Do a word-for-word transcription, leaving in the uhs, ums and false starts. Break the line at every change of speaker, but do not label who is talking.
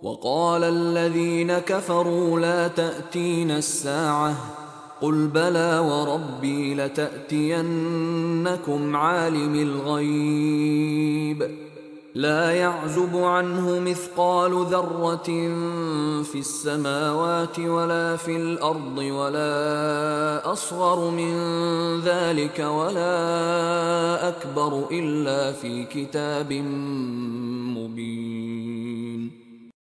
وقال الذين كفروا لا تأتينا الساعة قل بلى وربي لتأتينكم عالم الغيب لا يعزب عنه مثقال ذرة في السماوات ولا في الأرض ولا أصغر من ذلك ولا أكبر إلا في كتاب مبين.